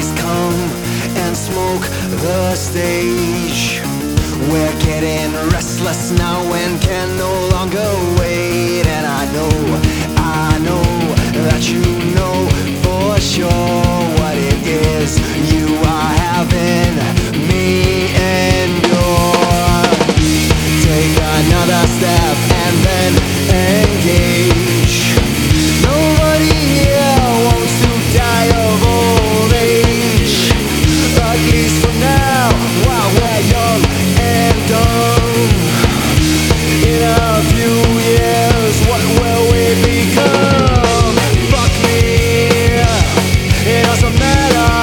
please come and smoke the stage. We're getting restless now and can no longer wait. And I know that you know for sure what it is you are having me endure. Take another step and then engage. Nobody here wants to die of old age, at least for now, while we're young and dumb. In a few years, what will we become? Fuck me, it doesn't matter.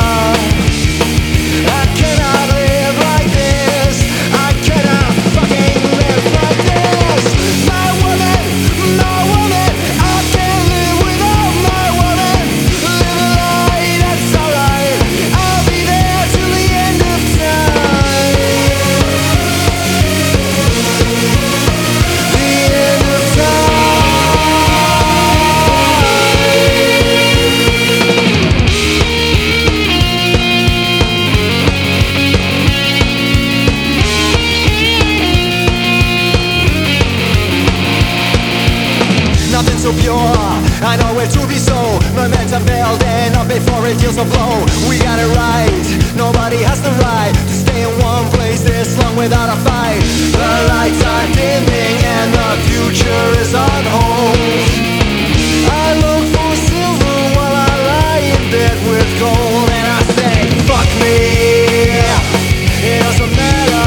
I cannot live like this. I cannot fucking live like this. My woman, I can't live without my woman. Live a lie, that's alright. I'll be there till the end of time. The end of time. Nothing so pure, I know it to be so. Momentum building up before it deals a blow. We got it right, nobody has the right to stay in one place this long without a fight. The lights are dimming and the future is on hold. I look for silver while I lie in bed with gold. And I say, fuck me, it doesn't matter.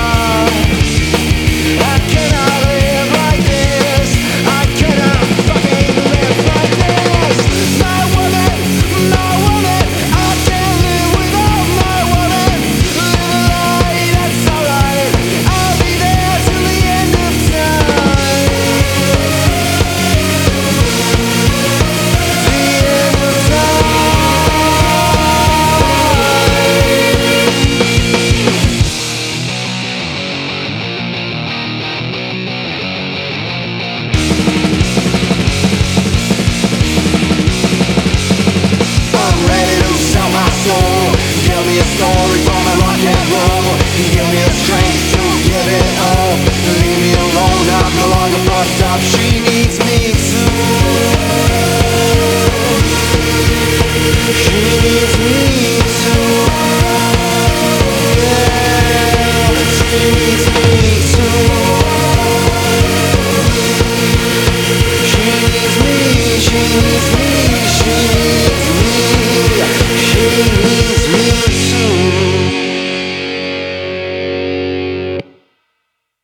I cannot live like this. I cannot fucking live like this. My woman, I can't live without my woman. Live a lie, that's alright. I'll be there till the end of time. The end of time. I'm ready to sell my soul. Give me a story from a rock and roll. Give me the strength to give it all. Leave me alone, I'm no longer fucked up. She needs me too. She needs me too. Yeah, she needs me too. She needs me, she needs me, she needs me, she needs me.